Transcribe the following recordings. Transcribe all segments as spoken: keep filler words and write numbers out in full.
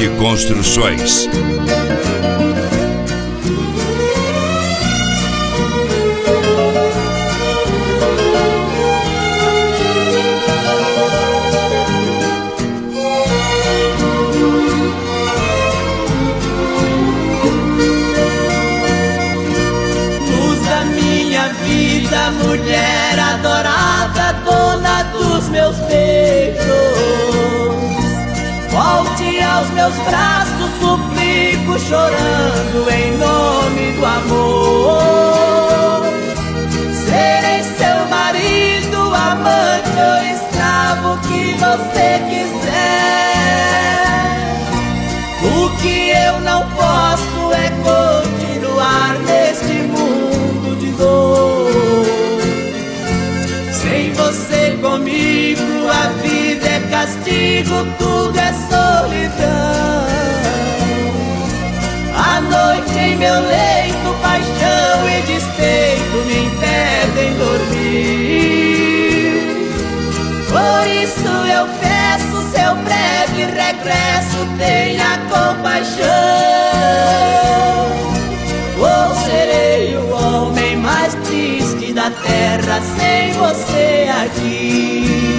S Construções. Mulher adorada, dona dos meus beijos, volte aos meus braços, suplico, chorando em nome do amor. Serei seu marido, amante ou escravo, que você quiser. O que eu não posso é continuar neste mundo de dor. Sem você comigo, a vida é castigo, tudo é solidão. À noite em meu leito, paixão e despeito me impedem dormir. Por isso eu peço seu breve regresso, tenha compaixão. Ou serei o homem mais triste da terra sem você aqui.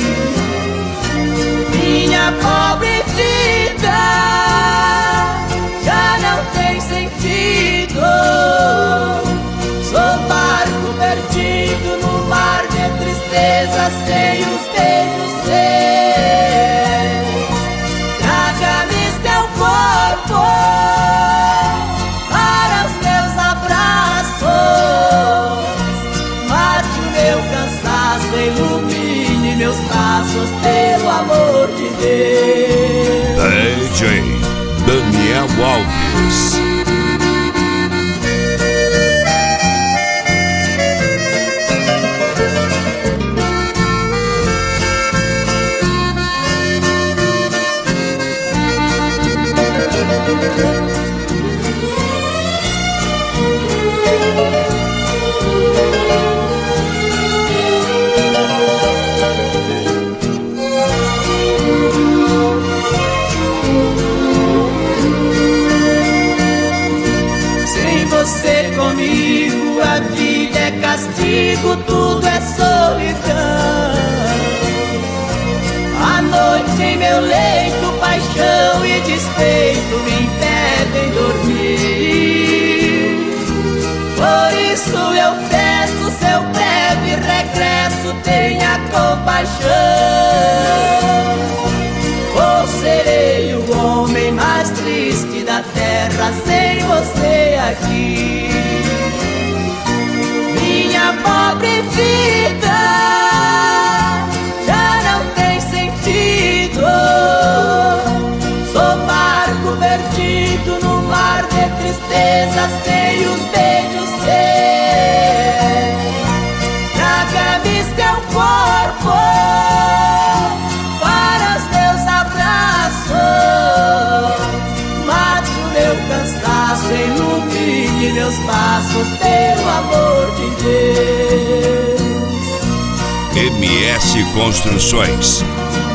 Minha pobre vida já não tem sentido. Sou barco perdido no mar de tristeza, sem os beijos seus. Traga-me seu corpo para os meus abraços. Mate o meu cansaço, ilumine meus passos, pelo amor de Deus. D J Daniel Alves. Você comigo, a vida é castigo, tudo é solidão. À noite em meu leito, paixão e despeito me impedem dormir. Por isso eu peço seu breve regresso, tenha compaixão. Ou serei o homem mais triste da terra sem você aqui. Minha pobre vida já não tem sentido. Sou barco perdido no mar de tristeza, sem os beijos seus. Traga-me seu corpo para os meus abraços. Mate o meu cansaço, ilumine meus passos, pelo amor de Deus. M S Construções.